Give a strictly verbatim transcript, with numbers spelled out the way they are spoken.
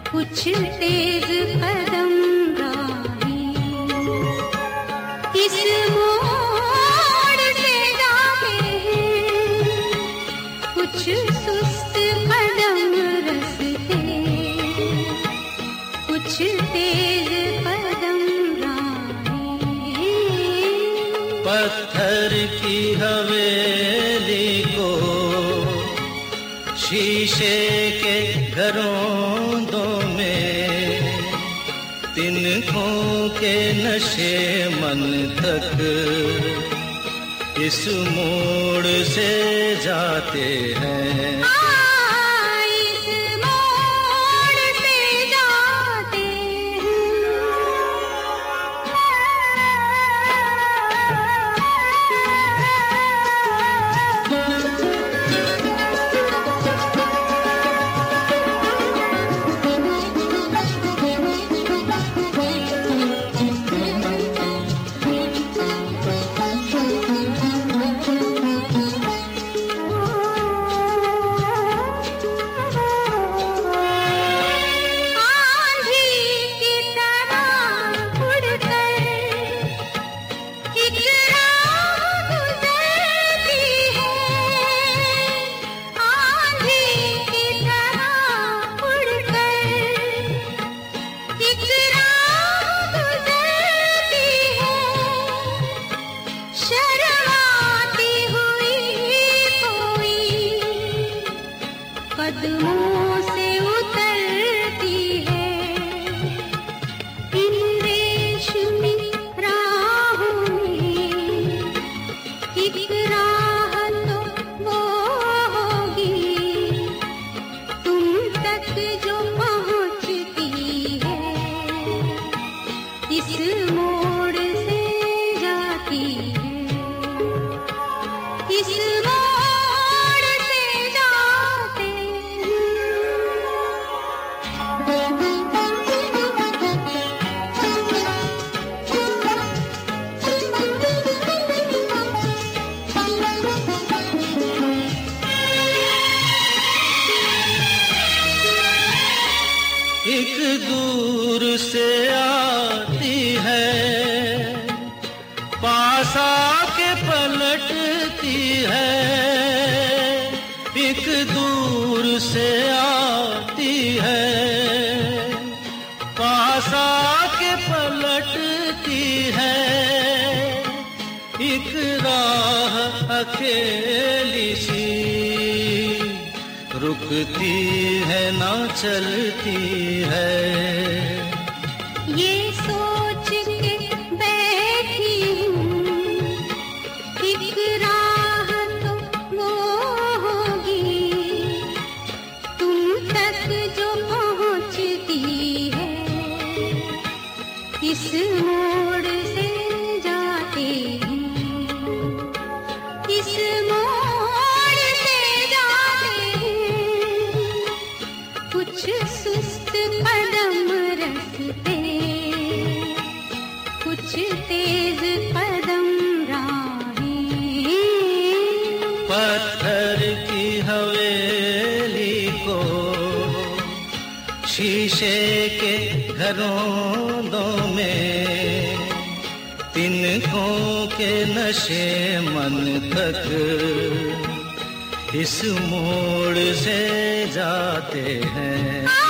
कुछ तेज कदम राही इस मोड़ से जाते हैं, कुछ सुस्त कदम रस्ते, कुछ तेज कदम राही। पत्थर की हवेली को शीशे के घरों में, तिनकों के नशे मन तक इस मोड़ से जाते हैं। कदमों से उतरती है इन रेशमी राहों में, एक राह तो वो होगी तुम तक जो पहुंचती है, इस मोड़ से जाती है, इस एक दूर से आती है, पास आके पलटती है, एक दूर से आती है, पास आके पलटती है, एक राह अकेली सी रुकती है ना चलती है। ये सोच के बैठी हूँ एक राह तो वो होगी तुम तक जो पहुँचती है, इस मोड़ से जाते हैं, इस मोड़ से जाते हैं, कुछ सुस्त कदम रस्ते, कुछ तेज कदम राही। पत्थर की हवेली को शीशे के घरों में, तिनकों के नशे मन तक इस मोड़ से जाते हैं।